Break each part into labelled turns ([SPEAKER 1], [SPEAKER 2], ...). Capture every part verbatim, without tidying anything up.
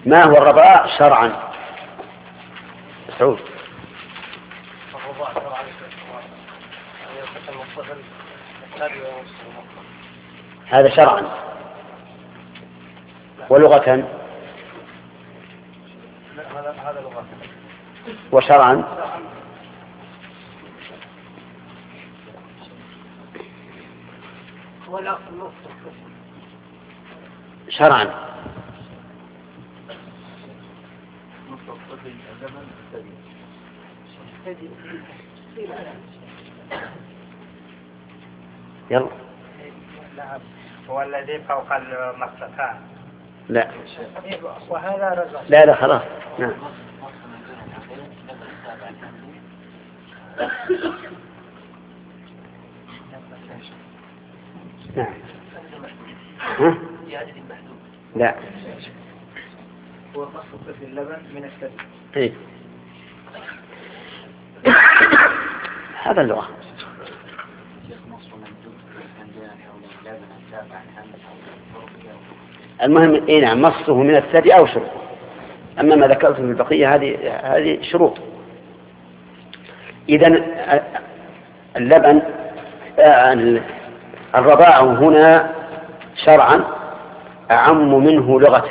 [SPEAKER 1] ما هو الرضاع شرعا؟ سعود. هذا شرعا ولغة وشرعا شرعا يلا.
[SPEAKER 2] هو الذي فوق المقصتان.
[SPEAKER 1] لا
[SPEAKER 2] وهذا رجل.
[SPEAKER 1] لا لا خلاص. نعم. نعم. ها؟ لا.
[SPEAKER 2] هو مصف في اللبن من الثدي.
[SPEAKER 1] إيه. هذا اللغة. المهم إيه نعم مصه من الثدي أو شرب. أما ما ذكرته في البقية هذه هذه شروط. إذن اللبن الرضاع هنا شرعا أعم منه لغة،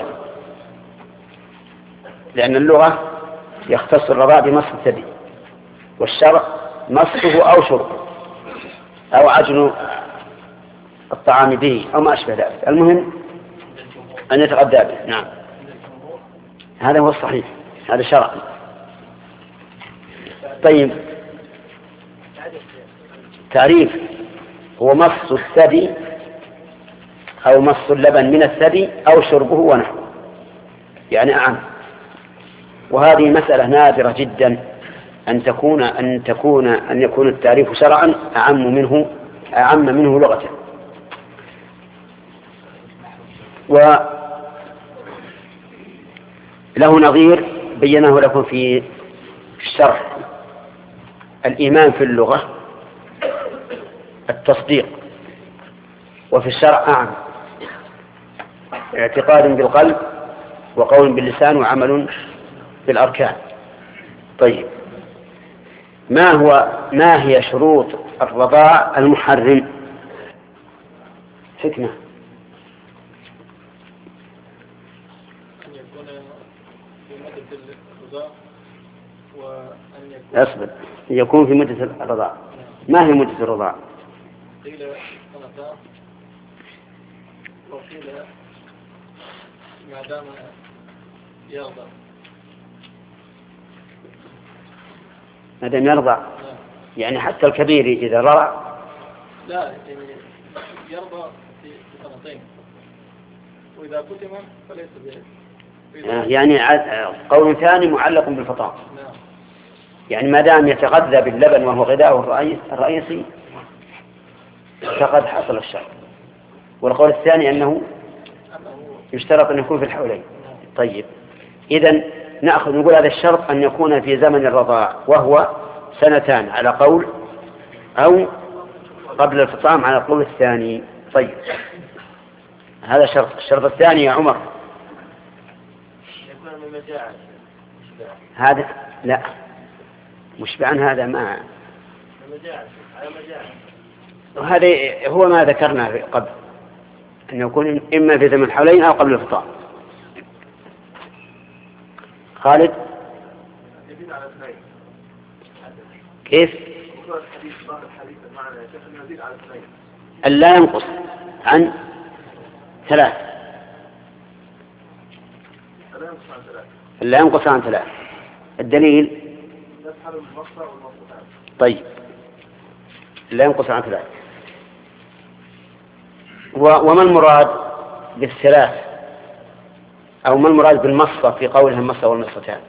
[SPEAKER 1] لأن اللغة يختص الرضاع بمص الثدي، والشرع مصه أو شربه أو عجن الطعام به أو ما أشبه ذلك. المهم أن يتغذى به. نعم هذا هو الصحيح، هذا شرع. طيب تعريف هو مص الثدي أو مص اللبن من الثدي أو شربه ونحوه، يعني أعم. وهذه مسألة نادرة جدا أن تكون أن تكون أن يكون التعريف شرعا أعم منه أعم منه لغة. وله نظير بينه لكم في الشرح. الإيمان في اللغة التصديق، وفي الشرع أعم، اعتقاد بالقلب وقول باللسان وعمل بالأركان. طيب ما هو ما هي شروط الرضاع المحرم؟ حكمة. أصبر. يكون في مدة الرضاع. ما هي مدة الرضاع؟
[SPEAKER 3] قيل سنتان وقيل ما دام يرضع.
[SPEAKER 1] ما دام يرضع يعني حتى الكبير إذا رضع؟
[SPEAKER 3] لا يعني يرضع في سنتين، وإذا كتم فليس به.
[SPEAKER 1] يعني قول ثاني معلق بالفطام.
[SPEAKER 3] نعم.
[SPEAKER 1] يعني ما دام يتغذى باللبن وهو غذاؤه الرئيسي فقد حصل الشرط. والقول الثاني أنه يشترط أن يكون في الحولين. طيب إذن نأخذ نقول هذا الشرط أن يكون في زمن الرضاع وهو سنتان على قول، أو قبل الفطام على القول الثاني. طيب هذا شرط. الشرط الثاني يا عمر هذا لا مشبعا، هذا ما هذا هو ما ذكرنا قبل أن يكون إما في زمن الحولين أو قبل الفطام. خالد كيف؟ ألا ينقص عن ثلاث. ألا ينقص عن ثلاث. الدليل طيب لا ينقص عن ثلاث. وما المراد بالثلاث أو ما المراد بالمصة في قولها المصة والمصتان؟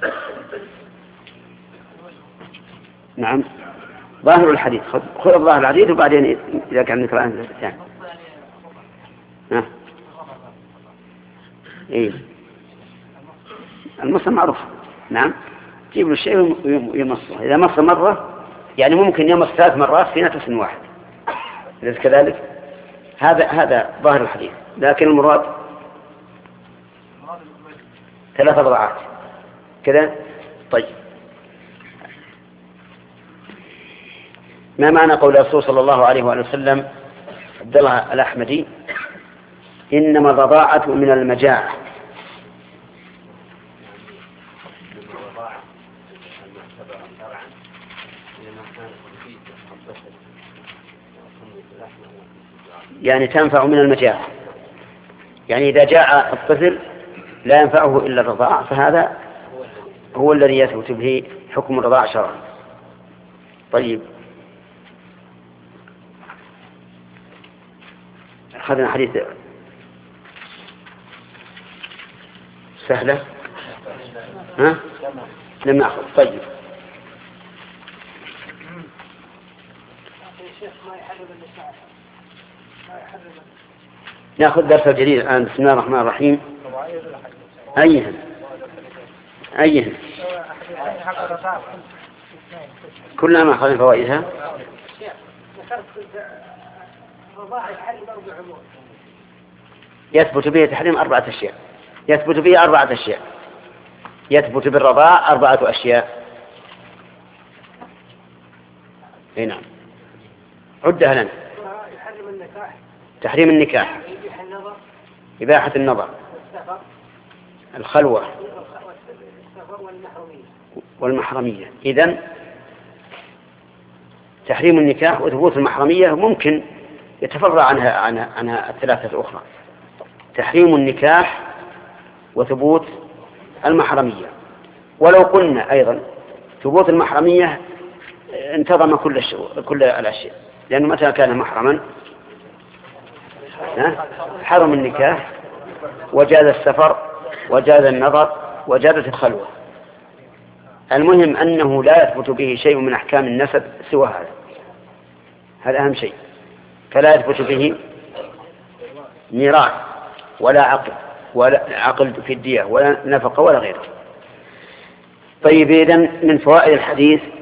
[SPEAKER 1] نعم ظاهر الحديث. خذ ظاهر الحديث وبعدين إذا كان نقرأ الثاني. ها إيه المصة معروف. نعم جيب له الشيء ويمصه. إذا مص مرة يعني ممكن يمص ثلاث مرات في نفس واحد، ليس كذلك؟ هذا هذا ظاهر الحديث. لكن المراد ثلاث رضعات كذا. طيب، ما معنى قول الرسول صلى الله عليه وآله وسلم عبد الله الأحمدي إنما الرضاعة من المجاعة؟ يعني تنفع من المجاعة، يعني إذا جاء الطفل لا ينفعه إلا الرضاع، فهذا هو الذي يثبت به حكم الرضاع شرعا. طيب، أخذنا حديث سهلة، ها؟ لم نأخذ. طيب، نأخذ درس جديد الآن. بسم الله الرحمن الرحيم. أيهن أيهن كلها ما أخذنا فوائدها. يثبت به تحريم أربعة أشياء، يثبت به أربعة أشياء، يثبت بالرضاع أربعة أشياء. اي نعم، عدها لنا. تحريم النكاح، إباحة النظر، الخلوة، والمحرمية. إذن تحريم النكاح وثبوت المحرمية ممكن يتفرع عنها عنها, عنها الثلاثة الأخرى. تحريم النكاح وثبوت المحرمية، ولو قلنا أيضا ثبوت المحرمية انتظم كل كل الأشياء، لأنه متى كان محرما حرم النكاح وجاز السفر وجاز النظر وجازت الخلوة. المهم أنه لا يثبت به شيء من أحكام النسب سوى هذا، هذا أهم شيء. فلا يثبت به ميراث ولا عقل ولا عقل في الدية ولا نفقة ولا غيره. طيب، إذن من فوائد الحديث